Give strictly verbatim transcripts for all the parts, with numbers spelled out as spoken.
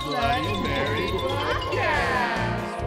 Bloody Mary Podcast.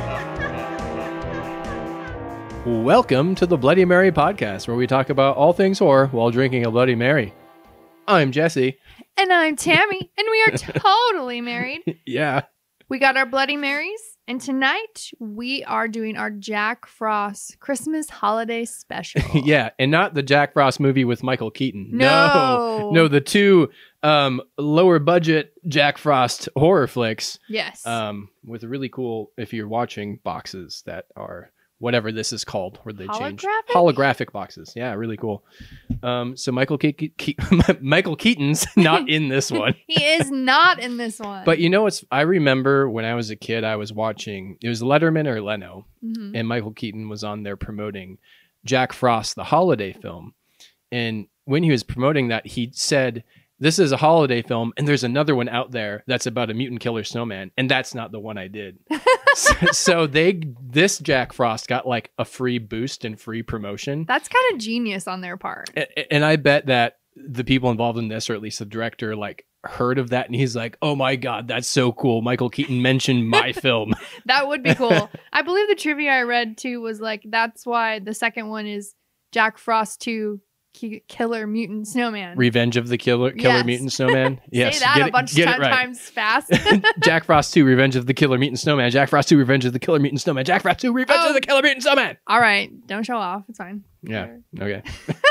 Welcome to the Bloody Mary Podcast, where we talk about all things horror while drinking a Bloody Mary. I'm Jesse. And I'm Tammy, and we are totally married. Yeah. We got our Bloody Marys, and tonight we are doing our Jack Frost Christmas holiday special. Yeah, and not the Jack Frost movie with Michael Keaton. No. No, no the two um, lower budget Jack Frost horror flicks Yes. um, with really cool, if you're watching, boxes that are whatever this is called, where they change. Holographic? Holographic boxes. Yeah, really cool. Um, so Michael Ke- Ke- Michael Keaton's not in this one. He is not in this one. But you know what's, I remember when I was a kid, I was watching, it was Letterman or Leno, Mhm. and Michael Keaton was on there promoting Jack Frost, the holiday film. And when he was promoting that, he said, this is a holiday film, and there's another one out there that's about a mutant killer snowman, and that's not the one I did. so, so they, this Jack Frost got like a free boost and free promotion. That's kind of genius on their part. A- And I bet that the people involved in this, or at least the director, like heard of that, and he's like, oh my God, that's so cool. Michael Keaton mentioned my film. That would be cool. I believe the trivia I read too was like, that's why the second one is Jack Frost two Ki- Killer Mutant Snowman. Revenge of the Killer Killer Yes. Mutant Snowman. Yes. Say that get a it- bunch get of it right. times fast. Jack Frost two, Revenge of the Killer Mutant Snowman. Jack Frost two, Revenge of the Killer Mutant Snowman. Jack Frost two, Revenge Oh. of the Killer Mutant Snowman. All right. Don't show off. It's fine. Yeah. Okay.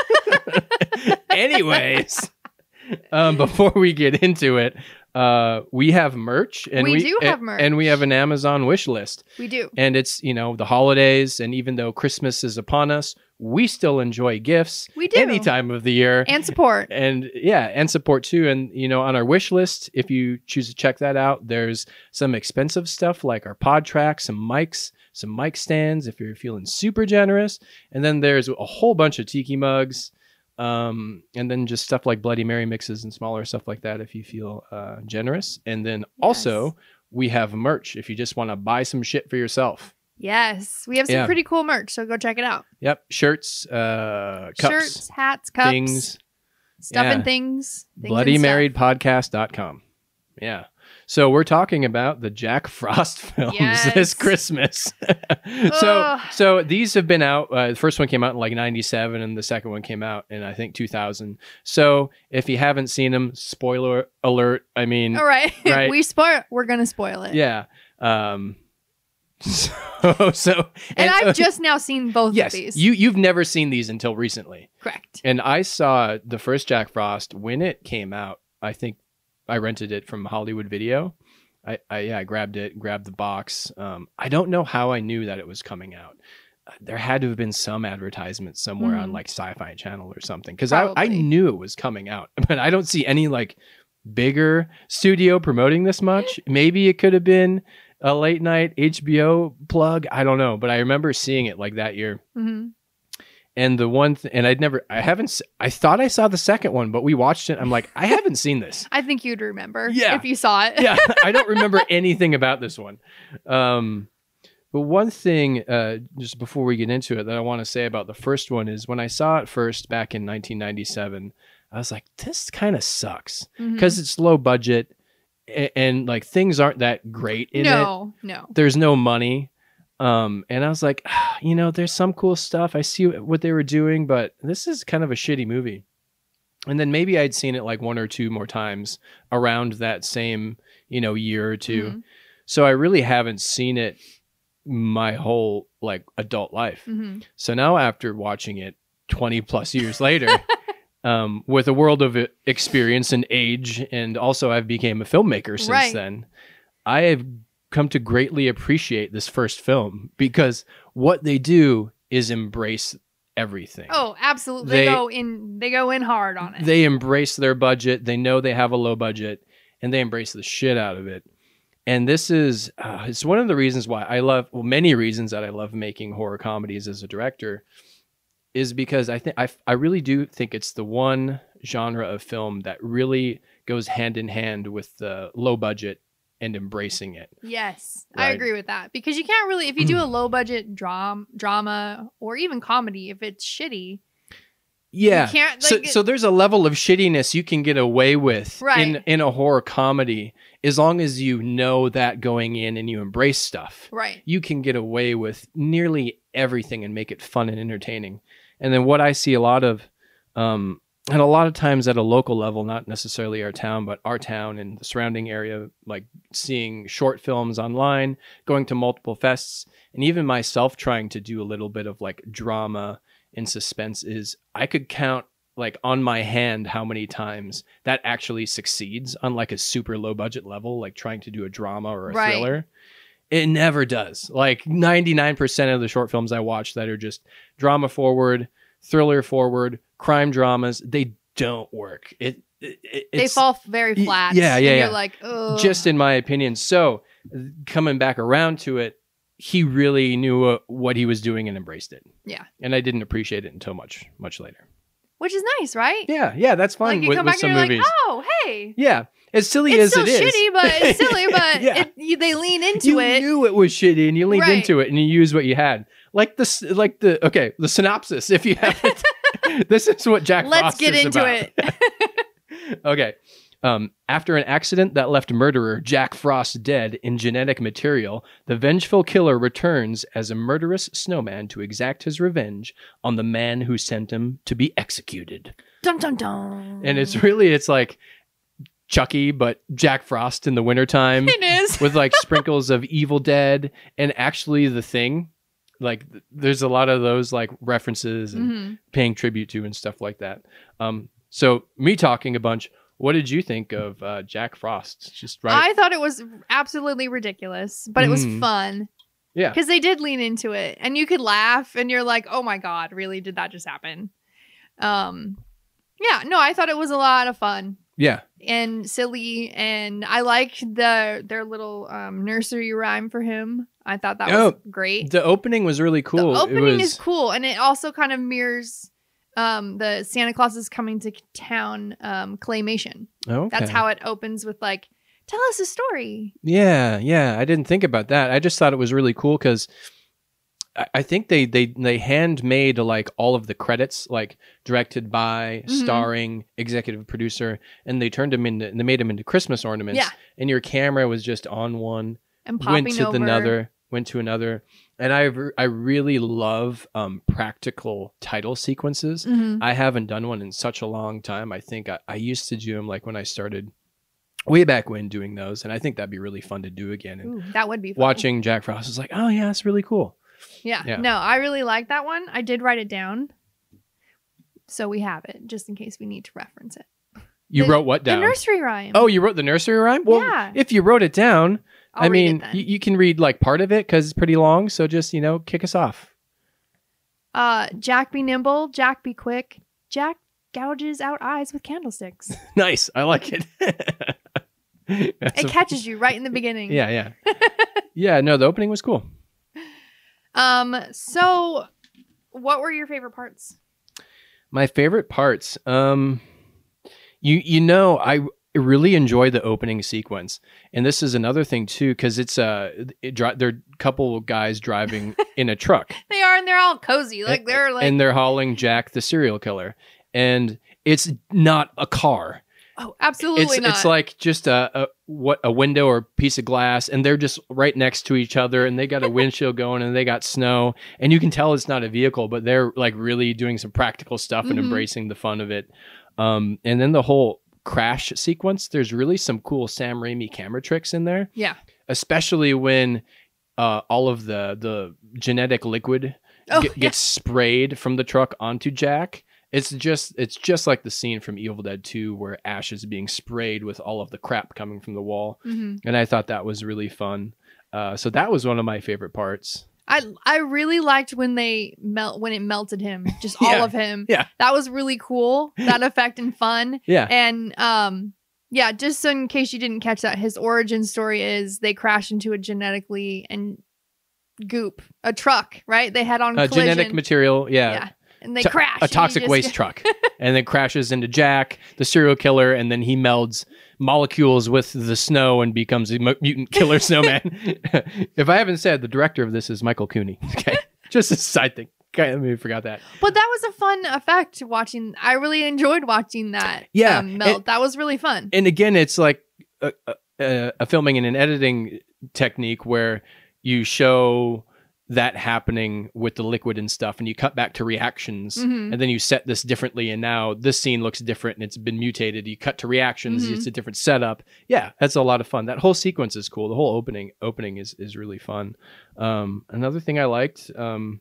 Anyways, um, before we get into it, uh, we have merch, and We we, do have and- merch. and we have an Amazon wish list. We do. And it's, you know, the holidays, and even though Christmas is upon us, we still enjoy gifts We do. any time of the year. And support. And yeah, and support too. And, you know, on our wish list, if you choose to check that out, there's some expensive stuff like our pod tracks, some mics, some mic stands if you're feeling super generous. And then there's a whole bunch of tiki mugs. Um, and then just stuff like Bloody Mary mixes and smaller stuff like that if you feel uh, generous. And then also Yes. we have merch if you just want to buy some shit for yourself. Yes. We have some Yeah. pretty cool merch, so go check it out. Yep. Shirts, uh, cups, Shirts, hats, cups, things. stuff Yeah. and things. things bloody and stuff. married podcast dot com. Yeah. So we're talking about the Jack Frost films Yes. this Christmas. so Ugh. so these have been out. Uh, the first one came out in like ninety-seven and the second one came out in I think two thousand. So if you haven't seen them, spoiler alert. I mean, All right. Right. we spoil we're gonna spoil it. yeah. Um so so And, uh, I've just now seen both yes, of these. you you've never seen these until recently. Correct. And I saw the first Jack Frost when it came out. I think I rented it from Hollywood Video. I, I yeah, I grabbed it, grabbed the box. Um, I don't know how I knew that it was coming out. Uh, There had to have been some advertisement somewhere on Mhm. like Sci-Fi Channel or something, because I, I Probably. knew it was coming out, but I don't see any like bigger studio promoting this much. Maybe it could have been a late night H B O plug. I don't know, but I remember seeing it like that year. hmm And the one, th- and I'd never, I haven't, s- I thought I saw the second one, but we watched it. I'm like, I haven't seen this. I think you'd remember Yeah. if you saw it. Yeah, I don't remember anything about this one. Um, but one thing, uh, just before we get into it, that I want to say about the first one is when I saw it first back in nineteen ninety-seven, I was like, this kind of sucks Mhm. because it's low budget and, and like things aren't that great in it. no, no. There's no money. Um, and I was like, ah, you know, there's some cool stuff. I see what they were doing, but this is kind of a shitty movie. And then maybe I'd seen it like one or two more times around that same, you know, year or two. Mhm. So I really haven't seen it my whole like adult life. hmm So now after watching it twenty plus years later, um, with a world of experience and age, and also I've became a filmmaker since Right. then, I have come to greatly appreciate this first film because what they do is embrace everything. Oh, absolutely. They, They- go in. They go in hard on it. They embrace their budget. They know they have a low budget, and they embrace the shit out of it. And this is, uh, it's one of the reasons why I love, well, many reasons that I love making horror comedies as a director, is because I think I, I really do think it's the one genre of film that really goes hand in hand with the low budget and embracing it. Yes, I Right. agree with that because you can't really, if you do a low budget dram- drama or even comedy, if it's shitty, Yeah. You can't, so, like, so there's a level of shittiness you can get away with Right. in, in a horror comedy as long as you know that going in and you embrace stuff. right. You can get away with nearly everything and make it fun and entertaining. And then what I see a lot of, um, and a lot of times at a local level, not necessarily our town, but our town and the surrounding area, like seeing short films online, going to multiple fests, and even myself trying to do a little bit of like drama and suspense is I could count like on my hand how many times that actually succeeds on like a super low budget level, like trying to do a drama or a Right. thriller. It never does. Like ninety-nine percent of the short films I watch that are just drama forward, thriller forward, crime dramas, they don't work. It, it They it's fall very y- flat. yeah, yeah, and yeah. You're like, oh. just in my opinion. So coming back around to it, he really knew uh, what he was doing and embraced it. Yeah. And I didn't appreciate it until much, much later. Which is nice, right? Yeah, yeah, that's fun Like you with, come with back some and you're movies. like, oh, hey. Yeah, as silly It's as still it is. shitty, but it's silly, but Yeah. it, you, they lean into you it. knew it was shitty and you leaned Right. into it and you used what you had. Like the s- like the okay, the synopsis if you haven't. This is what Jack Let's Frost get is into about. it. Okay. Um, after an accident that left murderer Jack Frost dead in genetic material, the vengeful killer returns as a murderous snowman to exact his revenge on the man who sent him to be executed. Dun dun dun. And it's really, it's like Chucky, but Jack Frost in the wintertime It is. with like sprinkles of Evil Dead and actually The Thing. Like th- there's a lot of those like references and Mhm. paying tribute to and stuff like that. Um, so me talking a bunch, what did you think of uh, Jack Frost? Just right. I thought it was absolutely ridiculous, but it was Mm. fun. Yeah. Because they did lean into it. And you could laugh and you're like, oh my God, really? Did that just happen? Um, yeah, no, I thought it was a lot of fun Yeah. and silly. And I liked the their little um, nursery rhyme for him. I thought that was Oh, great. The opening was really cool. The opening it was, is cool, and it also kind of mirrors um, the Santa Claus is coming to town um, claymation. Okay. That's how it opens with like, tell us a story. Yeah, yeah. I didn't think about that. I just thought it was really cool because I, I think they they they handmade like all of the credits, like directed by, Mhm. starring, executive producer, and they turned them into they made them into Christmas ornaments. Yeah. And your camera was just on one, And popping went to over. another, went to another, and I re- I really love um, practical title sequences. Mhm. I haven't done one in such a long time. I think I, I used to do them like when I started way back when doing those, and I think that'd be really fun to do again. And Ooh, that would be fun. watching Jack Frost is like, oh yeah, that's really cool. Yeah. Yeah. No, I really like that one. I did write it down. So we have it just in case we need to reference it. You The- wrote what The down? nursery rhyme. Oh, you wrote the nursery rhyme? Well, Yeah. if you wrote it down, I'll I read it mean, then. you, you can read like part of it because it's pretty long. So just, you know, kick us off. Uh, Jack be nimble, Jack be quick. Jack gouges out eyes with candlesticks. Nice. I like it. That's It a- catches you right in the beginning. Yeah, yeah. Yeah, no, the opening was cool. Um. So, what were your favorite parts? My favorite parts. Um, you you know, I really enjoy the opening sequence, and this is another thing too, because it's uh, it dri- they're a couple of guys driving in a truck, They are, and they're all cozy. Like and, they're like, and they're hauling Jack the serial killer, and it's not a car. oh, absolutely It's not. it's like just a, a what a window or a piece of glass, and they're just right next to each other, and they got a windshield going, and they got snow, and you can tell it's not a vehicle, but they're like really doing some practical stuff and Mhm. embracing the fun of it. Um, and then the whole crash sequence, there's really some cool Sam Raimi camera tricks in there, yeah. especially when uh, all of the the genetic liquid Oh, ge- yeah. gets sprayed from the truck onto Jack. It's just it's just like the scene from Evil Dead two where Ash is being sprayed with all of the crap coming from the wall. hmm And I thought that was really fun. Uh, so that was one of my favorite parts. I I really liked when they melt when it melted him, just all Yeah. of him. Yeah. That was really cool. That effect and fun. Yeah. And um yeah, just so in case you didn't catch that, his origin story is they crash into a genetically and goop, a truck, right? They had on Uh, collision. genetic material, yeah. Yeah. And they To- crash. a and he toxic just- waste truck. And then crashes into Jack, the serial killer, and then he melds molecules with the snow and becomes a mu- mutant killer snowman. If I haven't said, the director of this is Michael Cooney. Okay. Just a side thing. I maybe forgot that. But that was a fun effect watching. I really enjoyed watching that Yeah, um, melt. and- that was really fun. And again, it's like a, a, a filming and an editing technique where you show that happening with the liquid and stuff, and you cut back to reactions, Mhm. and then you set this differently, and now this scene looks different and it's been mutated. You cut to reactions, Mhm. it's a different setup. Yeah, that's a lot of fun. That whole sequence is cool. The whole opening opening is is really fun. Um, another thing I liked. Um,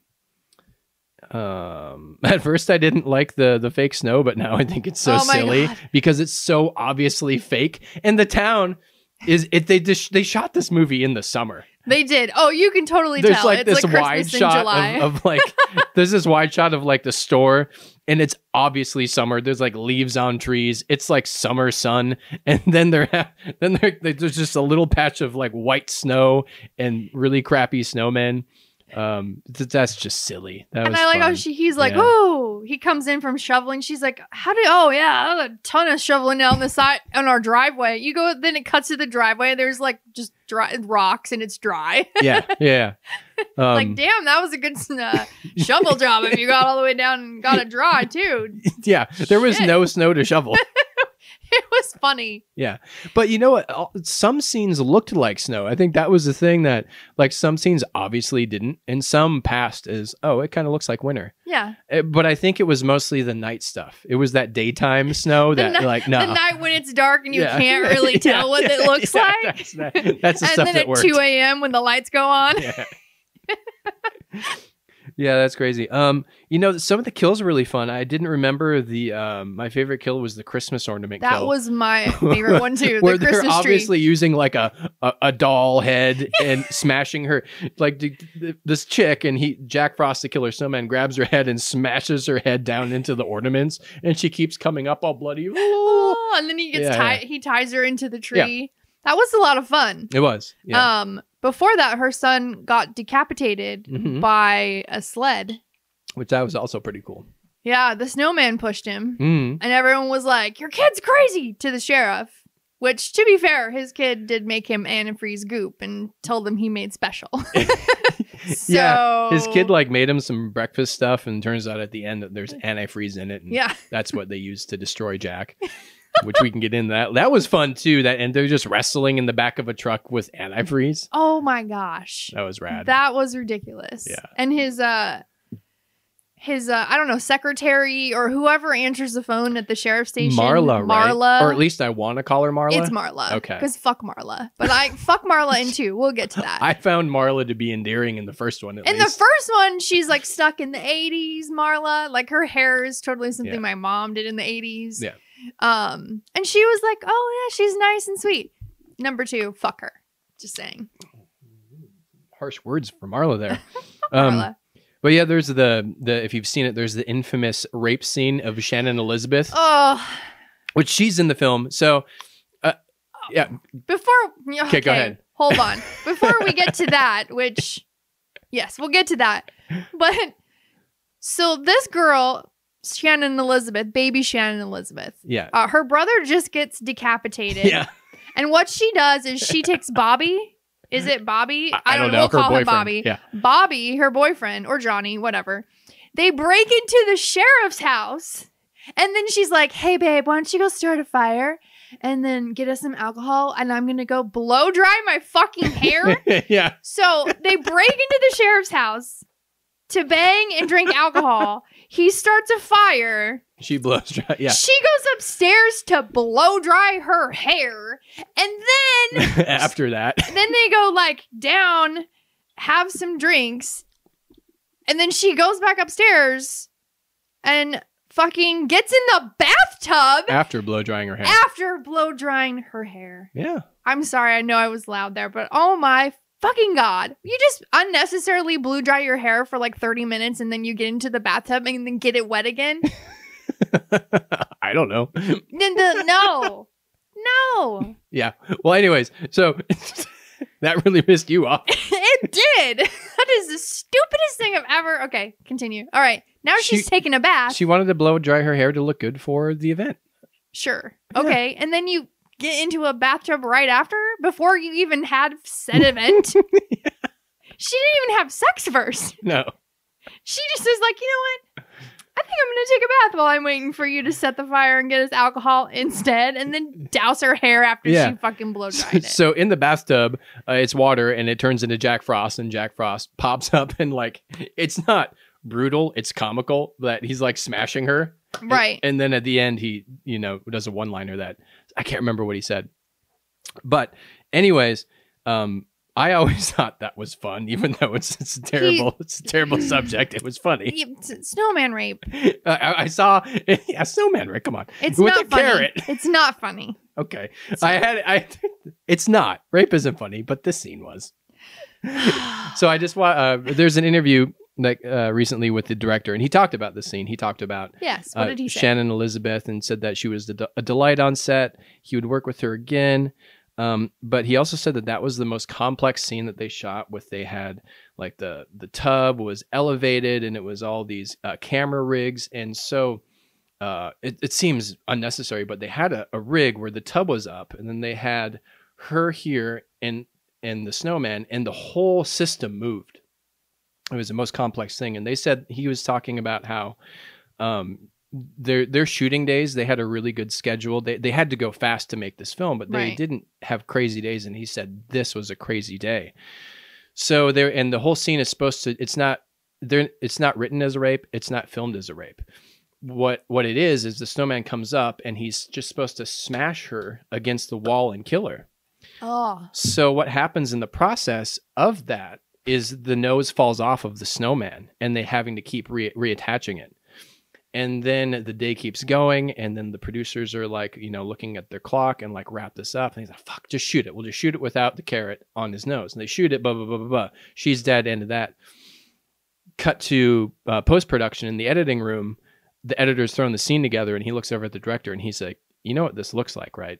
um at first I didn't like the the fake snow, but now I think it's so Oh my silly God. because it's so obviously fake, and the town is it they just they shot this movie in the summer. They did. Oh, you can totally There's tell. like it's this like wide Christmas in shot July. of, of like there's this wide shot of like the store, and it's obviously summer. There's like leaves on trees. It's like summer sun, and then there ha- then there, there's just a little patch of like white snow and really crappy snowmen. Um, th- that's just silly. That and was I like how fun. she, he's like, Yeah. oh, he comes in from shoveling. She's like, how did, oh yeah, a ton of shoveling down the side on our driveway. You go, then it cuts to the driveway. There's like just dry rocks and it's dry. yeah, yeah. Um, like, damn, that was a good uh, shovel job if you got all the way down and got it dry too. yeah, there was Shit. no snow to shovel. It was funny. Yeah. But you know what? All- Some scenes looked like snow. I think that was the thing that, like, some scenes obviously didn't, and some passed as, oh, it kind of looks like winter. Yeah. Uh, But I think it was mostly the night stuff. It was that daytime snow The that, ni- like, no. The night when it's dark and you Yeah. can't really tell Yeah. what it looks Yeah, like. That's, that, that's the And stuff then that at worked. two a.m. when the lights go on. Yeah. Yeah, that's crazy. Um, you know, some of the kills are really fun. I didn't remember the um my favorite kill was the Christmas ornament That kill. was my favorite one too. Where The they're Christmas tree. obviously using like a, a, a doll head and smashing her, like d- d- this chick, and he Jack Frost, the killer snowman, grabs her head and smashes her head down into the ornaments, and she keeps coming up all bloody. Ooh. Oh, and then he gets Yeah, tied. yeah. He ties her into the tree. That was a lot of fun. It was, yeah. Um, before that, her son got decapitated Mhm. by a sled. Which that was also pretty cool. Yeah, the snowman pushed him, Mm. and everyone was like, "Your kid's crazy!" to the sheriff. Which, to be fair, his kid did make him antifreeze goop and told him he made special. So, Yeah, his kid like made him some breakfast stuff, and turns out at the end that there's antifreeze in it, and Yeah. that's what they used to destroy Jack. Which we can get into that. That was fun too. That and they're just wrestling in the back of a truck with antifreeze. Oh my gosh. That was rad. That was ridiculous. Yeah. And his uh his uh I don't know, secretary or whoever answers the phone at the sheriff's station. Marla, right? Marla. Or at least I want to call her Marla. It's Marla. Okay. Because fuck Marla. But I fuck Marla in two. We'll get to that. I found Marla to be endearing in the first one. At in the least. first one, she's like stuck in the eighties, Marla. Like her hair is totally something Yeah. my mom did in the eighties. Yeah. Um, and she was like, oh yeah, she's nice and sweet. Number two, fuck her. Just saying. Harsh words for Marla there. um, Marla. but yeah, there's the the if you've seen it, there's the infamous rape scene of Shannon Elizabeth, Oh, which she's in the film. So, uh, yeah, before okay, Okay, go ahead. Hold on. Before we get to that, which yes, we'll get to that. But so this girl, Shannon Elizabeth, baby Shannon Elizabeth, yeah, uh, her brother just gets decapitated. yeah. And what she does is she takes Bobby. Is it Bobby? I, I don't know. We'll Her call him boyfriend. Bobby. Yeah, Bobby, her boyfriend, or Johnny, whatever. They break into the sheriff's house. And then she's like, hey, babe, why don't you go start a fire and then get us some alcohol? And I'm going to go blow dry my fucking hair. yeah. So they break into the sheriff's house to bang and drink alcohol. He starts a fire. She blows dry. Yeah. She goes upstairs to blow dry her hair. And then After that, then they go like down, have some drinks, and then she goes back upstairs and fucking gets in the bathtub after blow drying her hair. after blow drying her hair. Yeah. I'm sorry, I know I was loud there, but oh my fucking god. You just unnecessarily blew dry your hair for like thirty minutes and then you get into the bathtub and then get it wet again? I don't know. N- n- no. No. Yeah. Well, anyways, so that really pissed you off. It did. That is the stupidest thing I've ever. Okay, continue. All right. Now She- she's taking a bath. She wanted to blow dry her hair to look good for the event. Sure. Okay. And then you get into a bathtub right after before you even had said event. She didn't even have sex first. No. She just is like, you know what? I think I'm going to take a bath while I'm waiting for you to set the fire and get us alcohol instead, and then douse her hair after Yeah. she fucking blow dried it. So in the bathtub, uh, it's water and it turns into Jack Frost, and Jack Frost pops up and like, it's not brutal, it's comical that he's like smashing her. Right. And, and then at the end, he, you know, does a one-liner that I can't remember what he said. But anyways, um, I always thought that was fun, even though it's, it's a terrible, it's a terrible subject. It was funny. Yeah, it's snowman rape. I, I saw a snowman, Rick. Come on, It's with not the funny. carrot. It's not funny. Okay, I had I. It's not rape isn't funny, but this scene was. So I just want. Uh, there's an interview like uh, recently with the director, and he talked about the scene. He talked about Yes. What uh, did he say? Shannon Elizabeth, and said that she was the, a delight on set. He would work with her again. Um, but he also said that that was the most complex scene that they shot with. They had like the, the tub was elevated and it was all these uh, camera rigs. And so uh, it, it seems unnecessary, but they had a, a rig where the tub was up and then they had her here and, and the snowman, and the whole system moved. It was the most complex thing. And they said he was talking about how, um, their their shooting days, they had a really good schedule. They they had to go fast to make this film, but they Right. didn't have crazy days. And he said this was a crazy day. So there, and the whole scene is supposed to. It's not there. It's not written as a rape. It's not filmed as a rape. What what it is is the snowman comes up and he's just supposed to smash her against the wall and kill her. Oh. So what happens in the process of that is the nose falls off of the snowman, and they having to keep re- reattaching it. And then the day keeps going, and then the producers are like, you know, looking at their clock and like, wrap this up. And he's like, fuck, just shoot it. We'll just shoot it without the carrot on his nose. And they shoot it, blah, blah, blah, blah, blah. She's dead, end of that. Cut to uh, post-production in the editing room. The editor's throwing the scene together, and he looks over at the director, and he's like, you know what this looks like, right?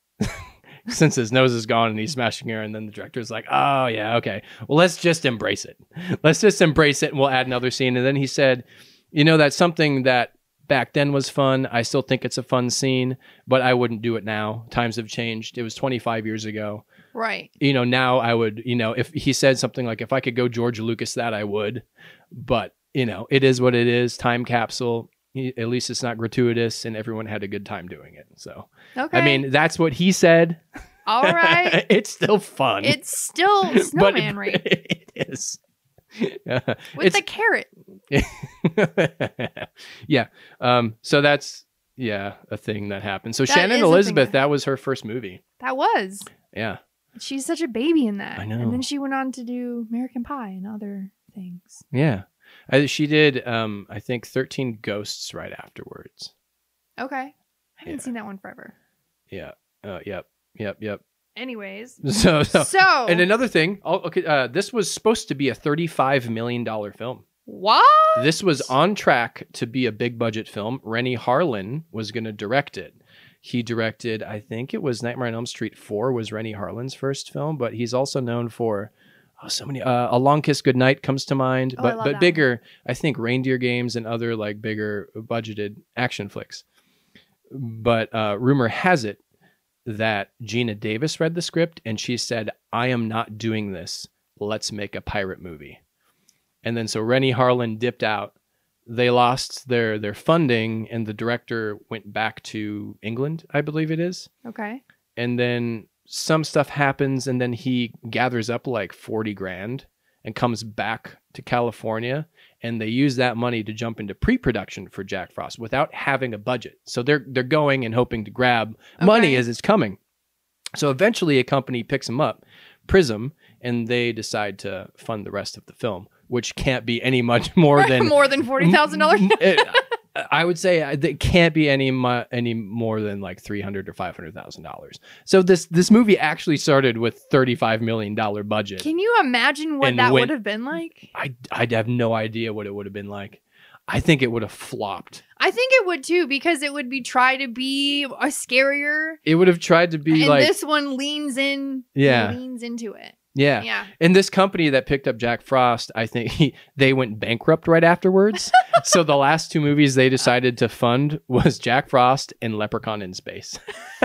Since his nose is gone and he's smashing her. And then the director's like, oh, yeah, okay. Well, let's just embrace it. Let's just embrace it, and we'll add another scene. And then he said, you know, that's something that back then was fun. I still think it's a fun scene, but I wouldn't do it now. Times have changed. It was twenty-five years ago. Right. You know, now I would, you know, if he said something like, if I could go George Lucas that, I would. But, you know, it is what it is. Time capsule. At least it's not gratuitous, and everyone had a good time doing it. So, Okay. I mean, that's what he said. all right. It's still fun. It's still but snowman it, rape it is. with It's- the carrot. Yeah. Um, so that's, yeah, a thing that happened. So That Shannon is a thing Elizabeth, that- that was her first movie. That was. Yeah. She's such a baby in that. I know. And then she went on to do American Pie and other things. Yeah. I, she did, um, I think, thirteen Ghosts right afterwards. Okay. I haven't Yeah. seen that one forever. Yeah. Uh, yep. Yep. Yep. Anyways. So, so, So, and another thing, oh, okay, uh, this was supposed to be a thirty-five million dollars film. what? This was on track to be a big budget film. Rennie Harlin was going to direct it. He directed, I think it was Nightmare on Elm Street four was Rennie Harlin's first film, but he's also known for oh, so many. Uh, A Long Kiss Goodnight comes to mind, Oh, I but love but that bigger. I think Reindeer Games and other like bigger budgeted action flicks. But uh, rumor has it that Gina Davis read the script and she said, "I am not doing this. Let's make a pirate movie." And then so Rennie Harlin dipped out. They lost their their funding, and the director went back to England, I believe it is. Okay. And then some stuff happens, and then he gathers up like forty grand and comes back to California, and they use that money to jump into pre-production for Jack Frost without having a budget. So they're they're going and hoping to grab money Okay. as it's coming. So eventually a company picks them up, Prism, and they decide to fund the rest of the film, which can't be any much more than More than forty thousand dollars? It- I would say it can't be any mu- any more than like three hundred or five hundred thousand dollars. So this this movie actually started with thirty five million dollar budget. Can you imagine what And that when- would have been like? I I'd have no idea what it would have been like. I think it would have flopped. I think it would too, because it would be try to be a scarier, It would have tried to be and like this one leans in. Yeah. leans into it. yeah. Yeah. And this company that picked up Jack Frost, I think he, they went bankrupt right afterwards. So the last two movies they decided to fund was Jack Frost and Leprechaun in Space.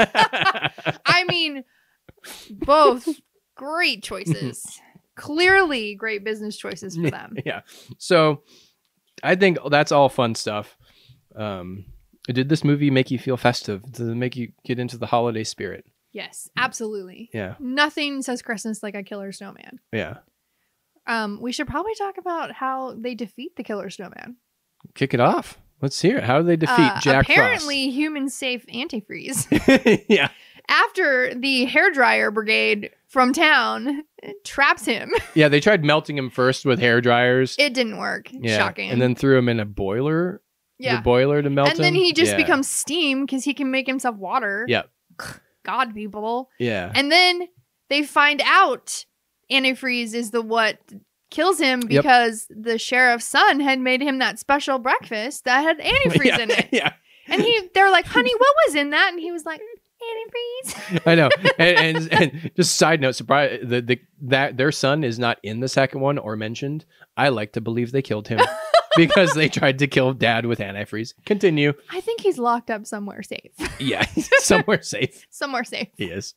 I mean, both great choices. Clearly, great business choices for them. Yeah. So I think that's all fun stuff. Um, did this movie make you feel festive? Did it make you get into the holiday spirit? Yes, absolutely. Yeah. Nothing says Christmas like a killer snowman. Yeah. Um, we should probably talk about how they defeat the killer snowman. Kick it off. Let's hear it. How do they defeat Uh, Jack apparently, human safe antifreeze. Frost? Yeah. After the hairdryer brigade from town traps him, Yeah, they tried melting him first with hair dryers. it didn't work. Yeah. Shocking. And then threw him in a boiler. yeah, The boiler to melt and him. then he just Yeah. becomes steam because he can make himself water. Yeah. God, people. Yeah. And then they find out antifreeze is the what kills him Yep. because the sheriff's son had made him that special breakfast that had antifreeze yeah. in it. Yeah. And he, they're like, honey, what was in that? And he was like, antifreeze. I know. And, and, and just side note, surprise the, the that their son is not in the second one or mentioned. I like to believe they killed him because they tried to kill dad with antifreeze. Continue. I think he's locked up somewhere safe. Yeah. Somewhere safe. somewhere safe. He is.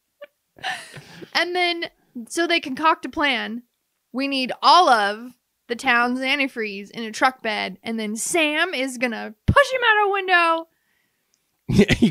And then, so they concoct a plan. We need all of the town's antifreeze in a truck bed. And then Sam is going to push him out a window. he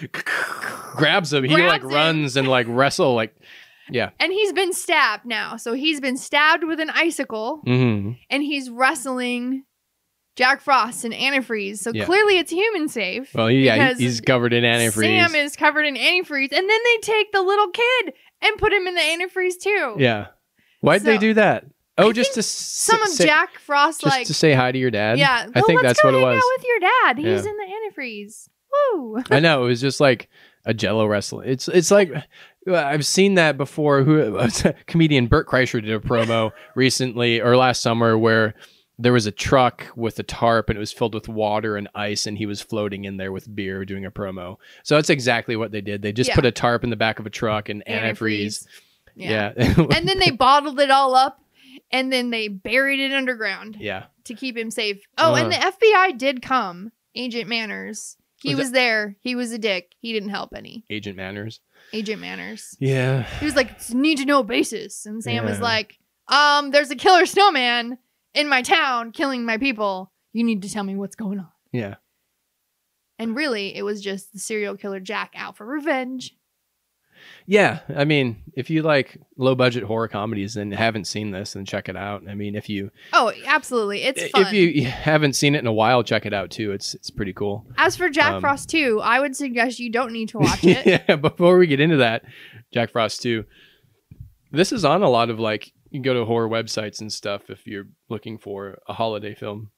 grabs him. He like Grabs him. runs and like wrestle like yeah. And he's been stabbed now. So he's been stabbed with an icicle. Mm-hmm. And he's wrestling Jack Frost in antifreeze. So Yeah. clearly it's human safe. Well, yeah, because he, he's covered in antifreeze. Sam is covered in antifreeze. And then they take the little kid and put him in the antifreeze too. Yeah. Why'd So, they do that? Oh, I just to think s- Some of say, Jack Frost just like to say hi to your dad. yeah, I well, think let's that's go what it hang was. out with your dad. He's Yeah. in the antifreeze. Woo! I know it was just like a Jello wrestling. It's it's like I've seen that before. Who comedian Bert Kreischer did a promo recently or last summer where there was a truck with a tarp and it was filled with water and ice and he was floating in there with beer doing a promo. So that's exactly what they did. They just Yeah. put a tarp in the back of a truck and antifreeze. Yeah. Yeah. And then they bottled it all up and then they buried it underground yeah. to keep him safe. Oh, and Uh-huh. the F B I did come. Agent Manners. He Was was, there. He was a dick. He didn't help any. Agent Manners. Agent Manners. Yeah. He was like, it's need to know basis. And Sam was Yeah. like, um, there's a killer snowman in my town killing my people. You need to tell me what's going on. Yeah. And really, it was just the serial killer Jack out for revenge. Yeah, I mean, if you like low budget horror comedies and haven't seen this, then check it out. I mean, if you Oh, absolutely. It's fun. if you haven't seen it in a while, check it out too. It's it's pretty cool. As for Jack um, Frost two, I would suggest you don't need to watch it. Yeah, before we get into that, Jack Frost two. This is on a lot of like you can go to horror websites and stuff if you're looking for a holiday film.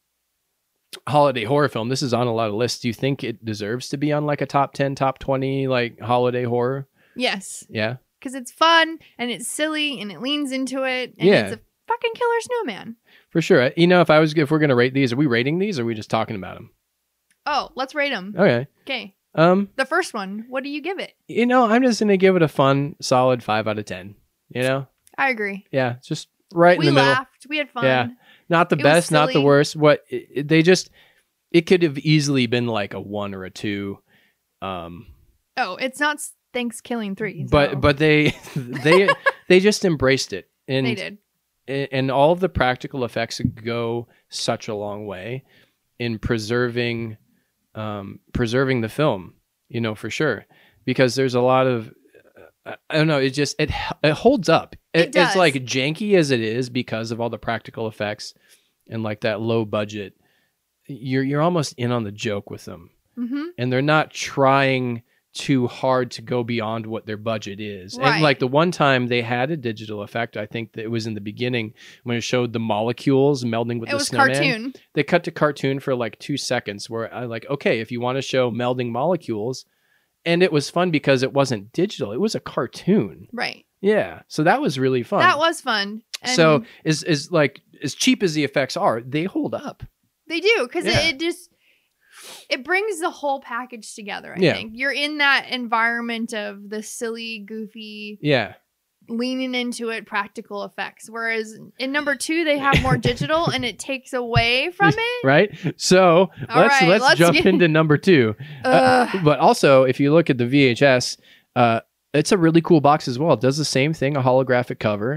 A holiday horror film. This is on a lot of lists. Do you think it deserves to be on like a top ten, top twenty like holiday horror? Yes. Yeah. Because it's fun and it's silly and it leans into it. And Yeah. it's a fucking killer snowman. For sure. You know, if I was if we're gonna rate these, are we rating these or are we just talking about them? Oh, let's rate them. Okay. Okay. Um, The first one, what do you give it? you know, I'm just gonna give it a fun, solid five out of ten. You know? I agree. Yeah, it's just right we in the middle. laughed. We had fun. Yeah. Not the It was best, not the silly. worst. What it, it- they just it could have easily been like a one or a two. Um Oh, it's not Thanks Killing three. but so but they they they just embraced it. And they did. a- and all of the practical effects go such a long way in preserving um preserving the film, you know, for sure, because there's a lot of uh, I don't know, it just it it holds up. It It's does. like janky as it is because of all the practical effects and like that low budget. You're you're almost in on the joke with them, Mm-hmm. and they're not trying too hard to go beyond what their budget is. Right. And like the one time they had a digital effect, I think that it was in the beginning when it showed the molecules melding with It the was snowman. cartoon. They cut to cartoon for like two seconds where I like, okay, if you want to show melding molecules, and it was fun because it wasn't digital, it was a cartoon. Right. Yeah. So that was really fun. That was fun. And so is is like as cheap as the effects are, they hold up. they do because Yeah. it, it just it brings the whole package together. I Yeah. think you're in that environment of the silly, goofy, Yeah. leaning into it, practical effects. Whereas in number two, they have more digital, and it takes away from it. Right? So All let's right, let's, let's jump get- into number two. Uh, Ugh. but also, if you look at the V H S, uh, it's a really cool box as well. It does the same thing, a holographic cover.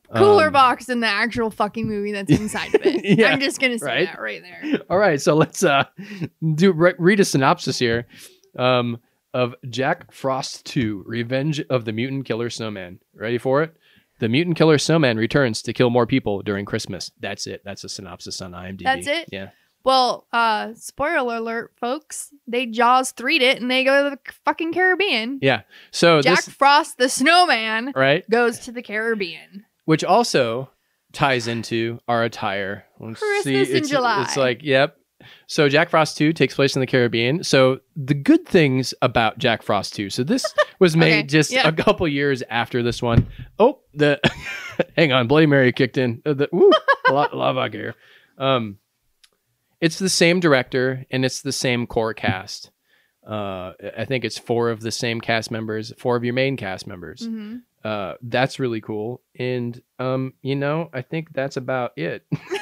Cooler Um, box than the actual fucking movie that's inside of it. Yeah, I'm just gonna say right? that right there. All right, so let's uh do re- read a synopsis here um of Jack Frost two: Revenge of the Mutant Killer Snowman. Ready for it? The mutant killer snowman returns to kill more people during Christmas. That's it. That's a synopsis on IMDb. That's it? Yeah. Well, uh, spoiler alert, folks. They Jaws three'd it and they go to the fucking Caribbean. Yeah. So Jack this Frost, the snowman, right, goes to the Caribbean. which also ties into our attire. Let's Christmas in it's, July. It's like, yep. So Jack Frost two takes place in the Caribbean. So the good things about Jack Frost two. So this was made Okay, just yeah. a couple years after this one. Oh, the hang on, Bloody Mary kicked in. Uh, the, woo, a lot, a lot of vodka here. Um, it's the same director and it's the same core cast. Uh, I think it's four of the same cast members, four of your main cast members. Mhm. Uh, that's really cool. And, um, you know, I think that's about it.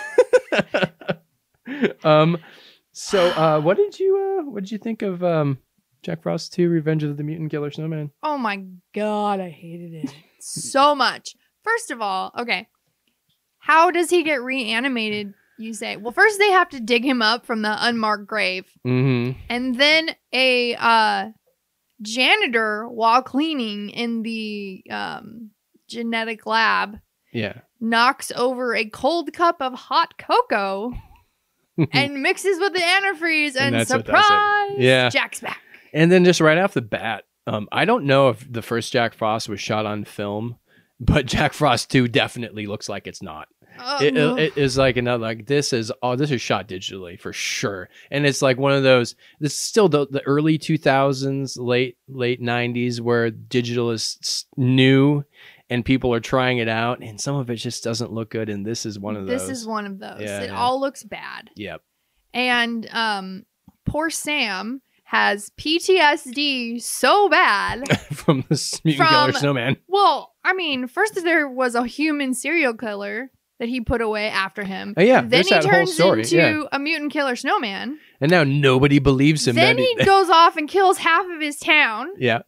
um, so, uh, what did you, uh, what did you think of, um, Jack Frost two: Revenge of the Mutant Killer Snowman? Oh my god, I hated it so much. First of all, okay, how does he get reanimated? You say, well, first they have to dig him up from the unmarked grave, Mm-hmm. and then a uh, janitor, while cleaning in the um, genetic lab, Yeah. knocks over a cold cup of hot cocoa and mixes with the antifreeze, And and, that's what does it. surprise, Yeah. Jack's back. And then just right off the bat, um, I don't know if the first Jack Frost was shot on film, but Jack Frost two definitely looks like it's not. Oh, It, it, it is like another, like this is, oh, this is shot digitally for sure. And it's like one of those, this is still the, the early two thousands, late, late nineties where digital is s- new and people are trying it out and some of it just doesn't look good. And this is one of those. This is one of those. Yeah, it yeah. all looks bad. Yep. And um, poor Sam has P T S D so bad. From the Mutant Killer From- Snowman. Well, I mean, first there was a human serial killer that he put away after him. Oh, yeah, Then there's he that whole turns story, into yeah. a mutant killer snowman. And now nobody believes him. Then that he goes off and kills half of his town. yeah.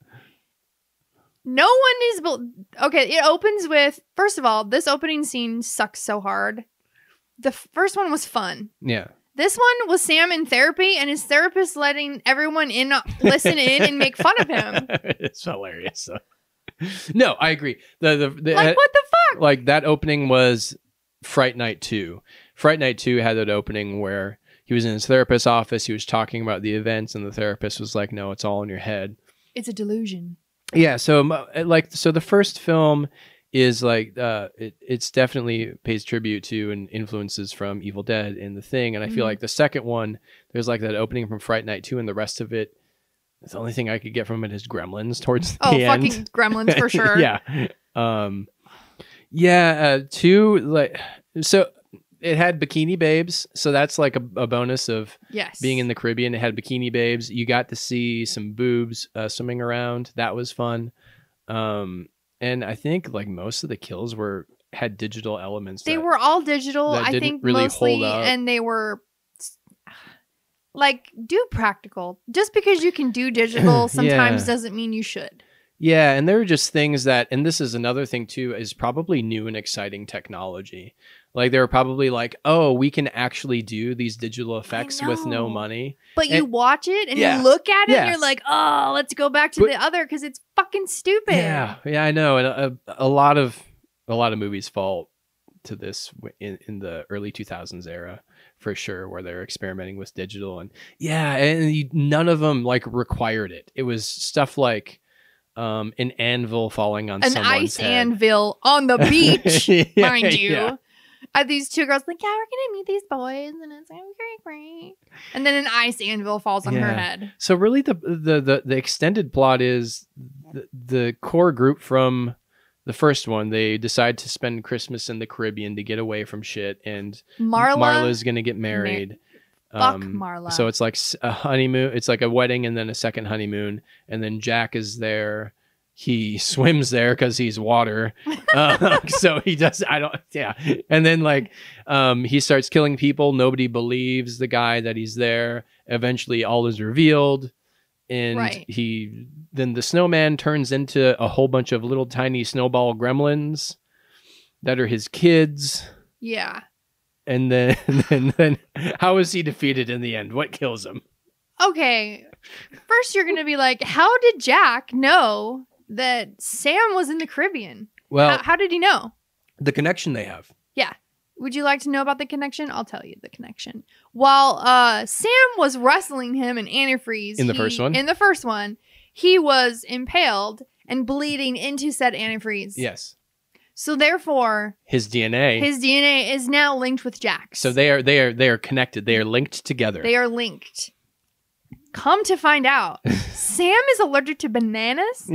No one is. Be- okay, it opens with, first of all, this opening scene sucks so hard. The first one was fun. Yeah. This one was Sam in therapy, and his therapist letting everyone in, listen in, and make fun of him. It's hilarious. No, I agree. The the, the Like, what the fuck? like that opening was Fright Night two. Fright Night two had that opening where he was in his therapist's office, he was talking about the events, and the therapist was like, "No, it's all in your head." It's a delusion. Yeah, so um, like so the first film is like uh it, it's definitely pays tribute to and influences from Evil Dead and The Thing, and I feel Mhm. like the second one there's like that opening from Fright Night two, and the rest of it, the only thing I could get from it is Gremlins towards the Oh, end. fucking Gremlins for sure. Yeah. Um yeah, uh two like so it had Bikini Babes, so that's like a, a bonus of Yes. being in the Caribbean. It had Bikini Babes. You got to see some boobs uh, swimming around. That was fun. Um and I think like most of the kills were had digital elements. They that- were all digital, that I didn't think, really mostly, hold up. and they were like, do practical. Just because you can do digital sometimes Yeah. doesn't mean you should. Yeah, and there were just things that, and this is another thing too, is probably new and exciting technology. Like they were probably like, oh, we can actually do these digital effects with no know. money. But you And- watch it and Yeah. you look at it Yeah. and you're like, oh, let's go back to But- the other because it's fucking stupid. Yeah, yeah, I know, and a, a lot of a lot of movies fall to this w- in, in the early two thousands era for sure, where they're experimenting with digital, and yeah, and you, none of them like required it. It was stuff like um, an anvil falling on An someone's ice head. anvil on the beach, Yeah, mind you. yeah. Are these two girls like, yeah, we're gonna meet these boys, and it's gonna be great, great. And then an ice anvil falls on her Yeah. head. So really, the the the, the extended plot is the, the core group from the first one. They decide to spend Christmas in the Caribbean to get away from shit, and Marla, Marla's gonna get married. Um, Fuck Marla. So it's like s- a honeymoon. It's like a wedding and then a second honeymoon, and then Jack is there. He swims there because he's water. Uh, so he does. I don't. Yeah. And then like um, he starts killing people. Nobody believes the guy that he's there. Eventually, all is revealed, and Right. he then the snowman turns into a whole bunch of little tiny snowball gremlins. that are his kids. Yeah. And then, and then, then how is he defeated in the end? What kills him? Okay. First, you're going to be like, how did Jack know that Sam was in the Caribbean? Well, how, how did he know? the connection they have. Yeah. Would you like to know about the connection? I'll tell you the connection. While uh, Sam was wrestling him in antifreeze. In the he- first one? In the first one, he was impaled and bleeding into said antifreeze. Yes. So therefore, His D N A. his D N A is now linked with Jack's. so they are they are they are connected. They are linked together. They are linked. Come to find out, Sam is allergic to bananas.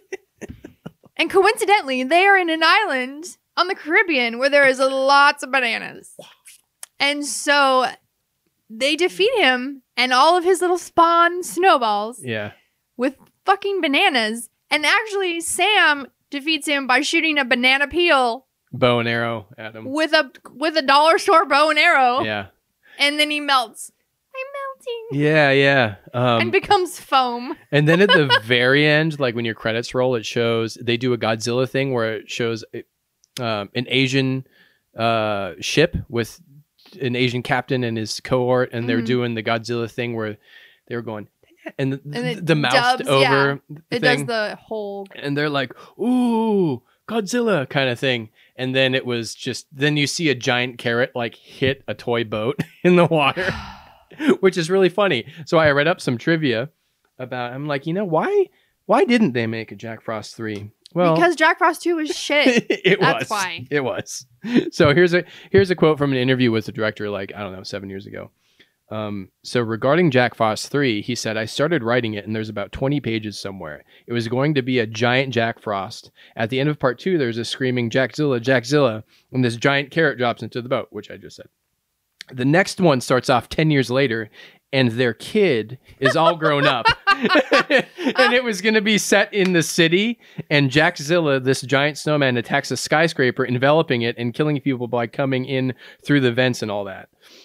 And coincidentally, they are in an island on the Caribbean where there is lots of bananas. And so they defeat him and all of his little spawn snowballs yeah. with fucking bananas. And actually, Sam defeats him by shooting a banana peel Bow and arrow at him. with a with a dollar store bow and arrow. Yeah. And then he melts. I'm melting. Yeah, yeah. Um, And becomes foam. And then at the very end, like when your credits roll, it shows they do a Godzilla thing where it shows um, an Asian uh, ship with an Asian captain and his cohort, and they're Mhm. doing the Godzilla thing where they were going, and the, And it the mouse dubs, over It thing, does the whole. and they're like, "Ooh, Godzilla" kind of thing. And then it was just then you see a giant carrot like hit a toy boat in the water. Which is really funny. So I read up some trivia about. I'm like, you know, why? Why didn't they make a Jack Frost three? Well, Because Jack Frost two was shit. it That's was. why. It was. So here's a here's a quote from an interview with the director, like I don't know, seven years ago. Um, so regarding Jack Frost three, he said, I started writing it and there's about twenty pages somewhere. It was going to be a giant Jack Frost. At the end of part two, there's a screaming Jackzilla, Jackzilla, and this giant carrot drops into the boat, which I just said. The next one starts off ten years later, and their kid is all grown up. And it was going to be set in the city, and Jackzilla, this giant snowman, attacks a skyscraper, enveloping it and killing people by coming in through the vents and all that.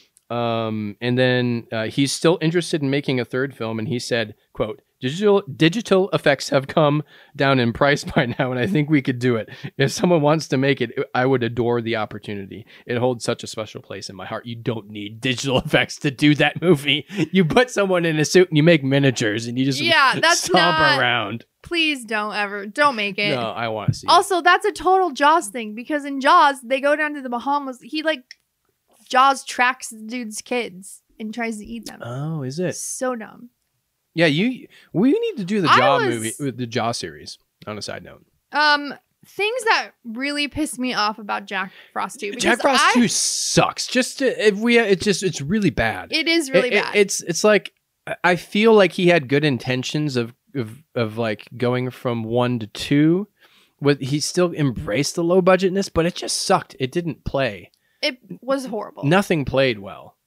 Um, and then uh, he's still interested in making a third film, and he said, quote, Digital digital effects have come down in price by now, and I think we could do it. If someone wants to make it, I would adore the opportunity. It holds such a special place in my heart. You don't need digital effects to do that movie. You put someone in a suit and you make miniatures, and you just Yeah, that's stomp not- around. Please don't ever. Don't make it. No, I want to see. it. Also, that's a total Jaws thing because in Jaws, they go down to the Bahamas. He like Jaws tracks the dude's kids and tries to eat them. Oh, is it? So dumb. Yeah, you. We need to do the I Jaw was- movie, with the Jaw series. On a side note, Um, things that really piss me off about Jack Frost two. because Jack Frost I- two sucks. Just to, if we, it's just it's really bad. It is really It- it- bad. it's it's like I- I feel like he had good intentions of of of like going from one to two. With he still embraced the low budgetness, but it just sucked. It didn't play. it was horrible. Nothing played well.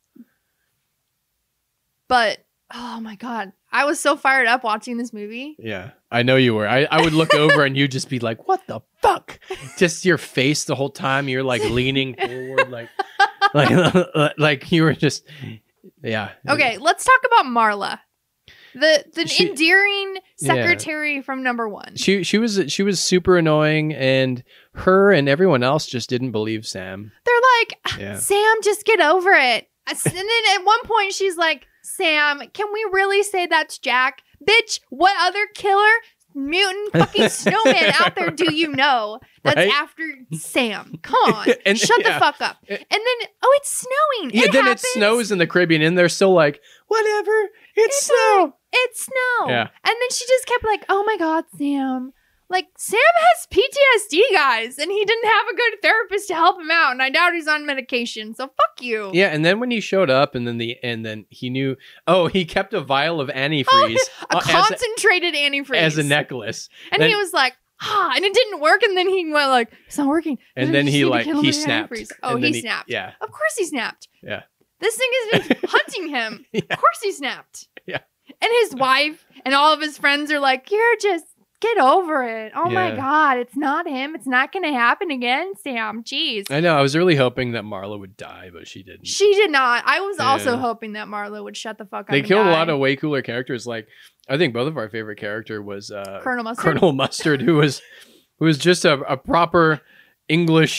But oh my god, I was so fired up watching this movie. Yeah, I know you were. I, I would look over and you'd just be like, "What the fuck?" Just your face the whole time. You're like leaning forward, like like like you were just yeah. Okay, let's talk about Marla. The the She- endearing Yeah. secretary from number one. She she was she was super annoying, and her and everyone else just didn't believe Sam. They're like, Yeah. Sam, just get over it. And then at one point she's like, Sam, can we really say that's Jack? Bitch, what other killer mutant fucking snowman out there do you know that's Right? after Sam? Come on. And- Shut yeah. the fuck up. And then, oh, it's snowing. Yeah, it then happens. it snows in the Caribbean, and they're still like, "Whatever, it's, It's snow." It's snow. Yeah. And then she just kept like, oh my God, Sam. Like, Sam has P T S D, guys, and he didn't have a good therapist to help him out, and I doubt he's on medication, so fuck you. Yeah, and then when he showed up, and then the and then he knew. Oh, he kept a vial of antifreeze A uh, as, concentrated antifreeze. a, as a necklace, And Then- he was like, ah, and it didn't work, and then he went like, it's not working. and then You he need to like get on he the snapped. antifreeze. Oh, and then he snapped. Yeah, Of course he snapped. yeah. This thing has been hunting him. Yeah. Of course he snapped. Yeah. And his wife and all of his friends are like, you're just, get over it. Oh my Yeah. God, it's not him. It's not going to happen again, Sam. Jeez. I know. I was really hoping that Marla would die, but she didn't. She did not. I was also Yeah. hoping that Marla would shut the fuck up. they and killed a die. lot of way cooler characters. Like I think both of our favorite character was uh, Colonel Mustard. Colonel Mustard, who was who was just a, a proper English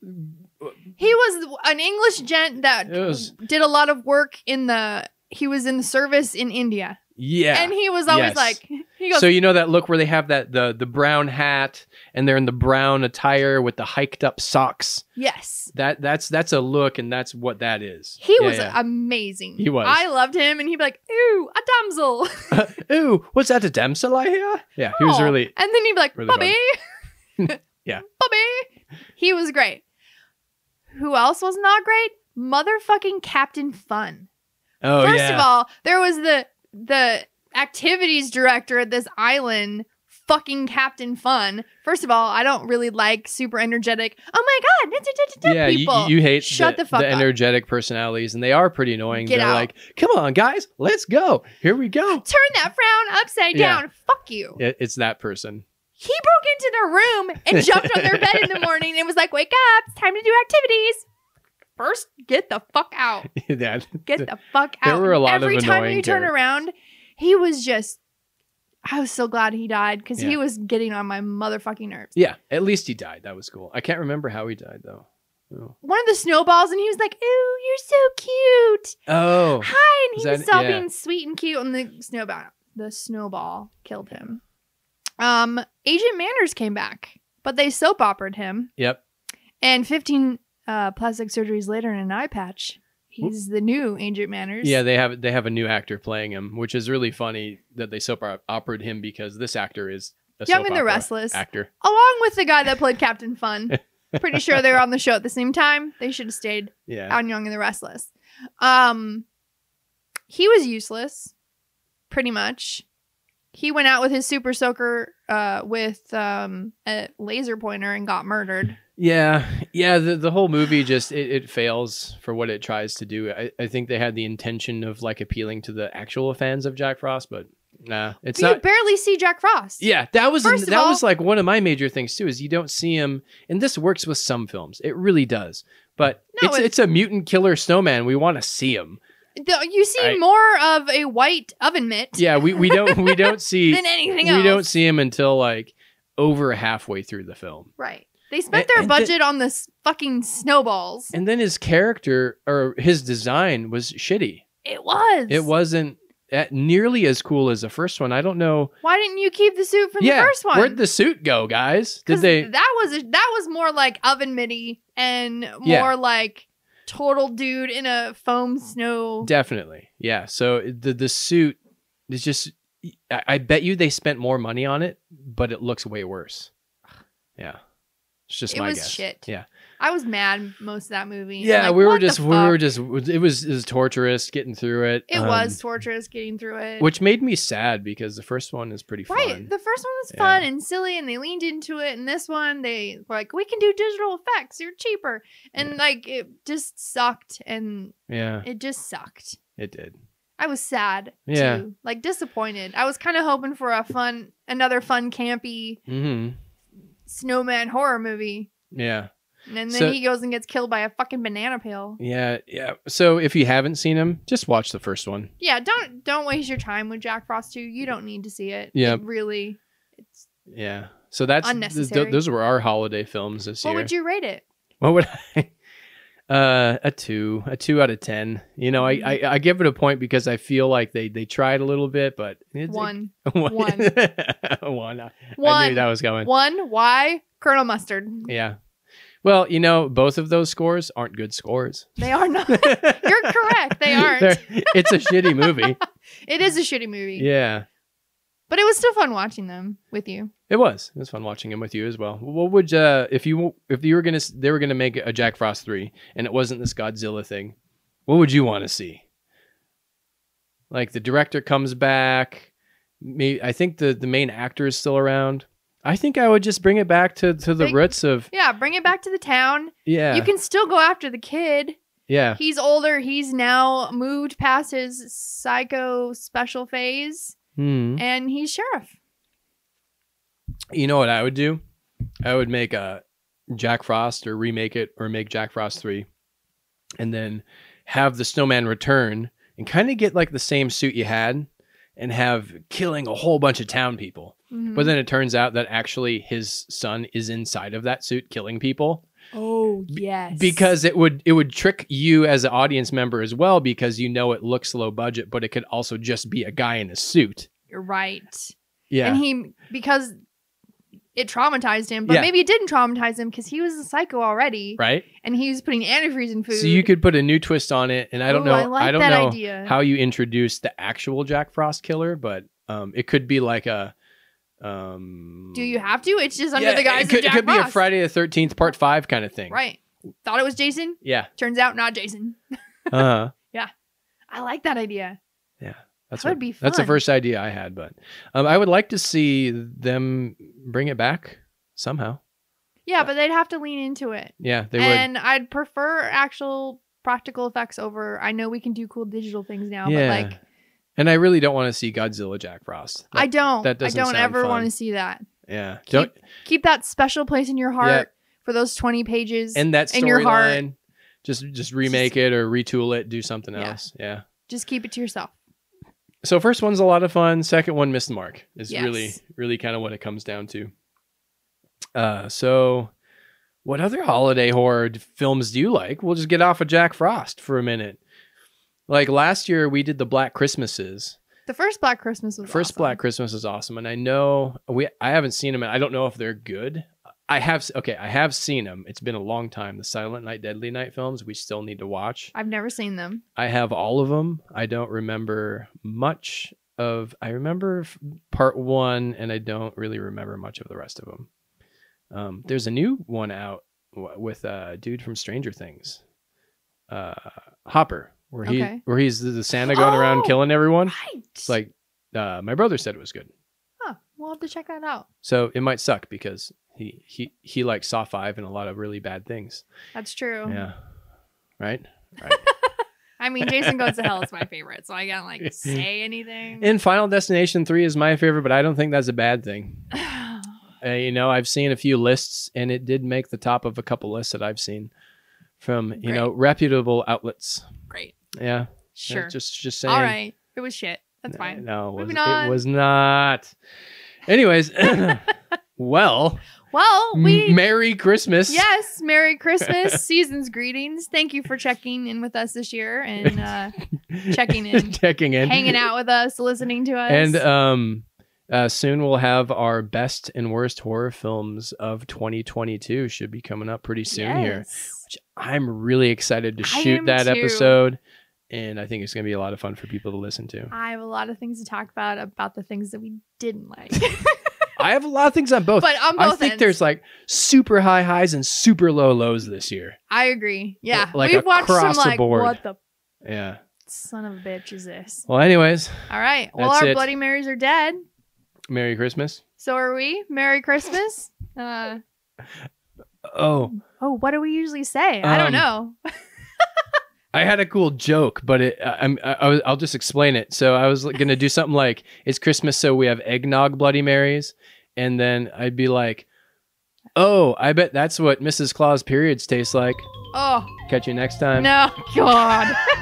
He was an English gent that It was- did a lot of work in the. He was in the service in India, Yeah. and he was always Yes. like, he goes, So you know that look where they have that the the brown hat and they're in the brown attire with the hiked up socks. yes. That that's that's a look, and that's what that is. He Yeah, was yeah. amazing. He was. I loved him, and he'd be like, "Ooh, a damsel." Ooh, what's that? A damsel I hear? Yeah, he was Aw. really. And then he'd be like, really Bubby. Yeah. Bubby. He was great. Who else was not great? Motherfucking Captain Fun. Oh First yeah. of all, there was the the activities director at this island, fucking Captain Fun. First of all, I don't really like super energetic. Oh my god, da, da, da, da, yeah, you, people. you hate Shut the, the fuck the up. energetic personalities, and they are pretty annoying. Get They're out. like, "Come on, guys, let's go. Here we go." Turn that frown upside Yeah. down. Fuck you. It, it's that person. He broke into their room and jumped on their bed in the morning and was like, "Wake up! It's time to do activities." First, get the fuck out. yeah. Get the fuck There out. were a lot of Every time annoying you turn characters. around, he was just. I was so glad he died because Yeah. he was getting on my motherfucking nerves. Yeah, at least he died. That was cool. I can't remember how he died though. Oh. One of the snowballs, and he was like, "Ooh, you're so cute. Oh. Hi," and Is he was that- all yeah. being sweet and cute, and the snowball, the snowball killed him. Um, Agent Manners came back, but they soap opered him, Yep. and fifteen uh, plastic surgeries later in an eye patch, he's the new Agent Manners. Yeah, they have they have a new actor playing him, which is really funny that they soap op- operaed him because this actor is a Young soap and the opera Restless. actor. Along with the guy that played Captain Fun. Pretty sure they were on the show at the same time. They should have stayed Yeah. on Young and the Restless. Um, he was useless, pretty much. He went out with his super soaker uh, with um, a laser pointer and got murdered. Yeah, yeah. The the whole movie just it, it fails for what it tries to do. I, I think they had the intention of like appealing to the actual fans of Jack Frost, but nah, it's you not. barely see Jack Frost. Yeah, that was First of that all- was like one of my major things too. Is you don't see him, and this works with some films. It really does. But No, it's it- it's a mutant killer snowman. We want to see him. The- you see I- more of a white oven mitt Yeah, we, we don't we don't see than anything we else. don't see him until like over halfway through the film. Right. They spent And- their and the- budget on this fucking snowballs. And then his character or his design was shitty. It was. It wasn't at nearly as cool as the first one. I don't know. Why didn't you keep the suit from yeah, the first one? where'd the suit go, guys? Did 'Cause they? That was a, that was more like oven mitty and more Yeah. like total dude in a foam snow. Definitely, yeah. So the the suit is just. I, I bet you they spent more money on it, but it looks way worse. Yeah, it's just It my was guess. shit. Yeah. I was mad most of that movie. Yeah, Like, we were what the just we were fuck? just it was it was torturous getting through it. It um, was torturous getting through it. which made me sad because the first one is pretty right. fun. The first one was Yeah. fun and silly, and they leaned into it. And this one, they were like, "We can do digital effects. You're cheaper." And like, it just sucked, and Yeah, it just sucked. it did. I was sad. Yeah. Too. Like disappointed. I was kind of hoping for a fun, another fun, campy Mm-hmm. snowman horror movie. Yeah, And then So- he goes and gets killed by a fucking banana peel. yeah, yeah. So if you haven't seen him, just watch the first one. Yeah, don't don't waste your time with Jack Frost two. You don't need to see it. Yeah. It really. It's, Yeah. So that's th- Unnecessary. th- those were our holiday films this what year. would you rate it? What would I? Uh, a two, a two out of ten. You know, I, I I give it a point because I feel like they they tried a little bit, but it's One. one. One. One. I- I One. knew that was going. One. Why? Colonel Mustard. Yeah. Well, you know, both of those scores aren't good scores. They are not. You're correct. They aren't. They're- It's a shitty movie. It is a shitty movie. Yeah. But it was still fun watching them with you. It was. It was fun watching him with you as well. What would uh if you if you were gonna s- they were gonna make a Jack Frost three and it wasn't this Godzilla thing, what would you want to see? Like the director comes back, maybe I think the the main actor is still around. I think I would just bring it back to to the Big- roots of Yeah, bring it back to the town. yeah You can still go after the kid. yeah He's older. He's now moved past his psycho special phase, hmm. and he's sheriff. You know what I would do? I would make a Jack Frost or remake it or make Jack Frost three and then have the snowman return and kind of get like the same suit you had and have killing a whole bunch of town people. Mhm. But then it turns out that actually his son is inside of that suit killing people. Oh, Oh, yes. Because it would it would trick you as an audience member as well, because you know it looks low budget, but it could also just be a guy in a suit. You're right. Yeah. And he, because it traumatized him, but Yeah. maybe it didn't traumatize him because he was a psycho already. Right? And he was putting antifreeze in food. So you could put a new twist on it, and I don't Ooh, know I like don't that know idea. how you introduce the actual Jack Frost killer, but um it could be like a um Do you have to? It's just under yeah, the guise it could, of Jack it could be a Frost. Friday the thirteenth part five kind of thing. Right. Thought it was Jason. Yeah. Turns out not Jason. Uh-huh. I like that idea. Yeah. That's That would what- be That's the fun. first idea I had, but um, I would like to see them bring it back somehow. Yeah, but they'd have to lean into it. Yeah, they would. and I'd prefer actual practical effects over. I know we can do cool digital things now, Yeah. but like And I really don't want to see Godzilla Jack Frost. I That- don't. that I doesn't don't sound ever fun. want to see that. Yeah. Keep, Don't keep that special place in your heart Yeah. for those twenty pages. and that in your heart. storyline. Just just remake it or retool it, do something Yeah. else. Yeah. Just keep it to yourself. So first one's a lot of fun. Second one missed the mark. Is Yes. really really kind of what it comes down to. Uh, so what other holiday horror d- films do you like? We'll just get off of Jack Frost for a minute. Like last year, we did the Black Christmases. The first Black Christmas was First awesome. Black Christmas is awesome, and I know we I haven't seen them, and I don't know if they're good. I have okay, I have seen them. It's been a long time. The Silent Night, Deadly Night films we still need to watch. I've never seen them. I have all of them. I don't remember much of. I remember f- part one, and I don't really remember much of the rest of them. Um, there's a new one out w- with a dude from Stranger Things, uh, Hopper, where he Okay. where he's the, the Santa going around Oh, killing everyone. Right. It's like uh, my brother said it was good, huh. We'll have to check that out. so it might suck because he he he like saw five and a lot of really bad things. That's true. Yeah, right. Right. I mean, Jason Goes to Hell is my favorite, so I can't like say anything. And Final Destination three is my favorite, but I don't think that's a bad thing. Uh, you know, I've seen a few lists, and it did make the top of a couple lists that I've seen from you Great. know reputable outlets. Great. Yeah, Sure. Just just saying. All right. It was shit. That's No, fine. No, it was, Moving it on. was not. Anyways, well, Well, we M- Merry Christmas. yes, Merry Christmas, season's greetings. Thank you for checking in with us this year and uh, checking in, checking in, hanging out with us, listening to us. and um. Uh, soon we'll have our best and worst horror films of twenty twenty-two. Should be coming up pretty soon here. Yes. Which I'm really excited to I shoot am that too. episode, and I think it's going to be a lot of fun for people to listen to. I have a lot of things to talk about about the things that we didn't like. I have a lot of things on both. But on I both think ends. there's like super high highs and super low lows this year. I agree. Yeah. Like We've watched some across the like, board. what the Yeah. son of a bitch is this? Well, anyways, All right. Well, That's our it. Bloody Marys are dead. Merry Christmas. So are we. Merry Christmas. Uh, Oh, oh, what do we usually say? I don't Um, know. I had a cool joke, but it, I, I'm, I, I was- I'll just explain it. So I was going to do something like, it's Christmas, so we have eggnog Bloody Marys. And then I'd be like, oh, I bet that's what Missus Claus periods taste like. Oh, Catch you next time. no. God.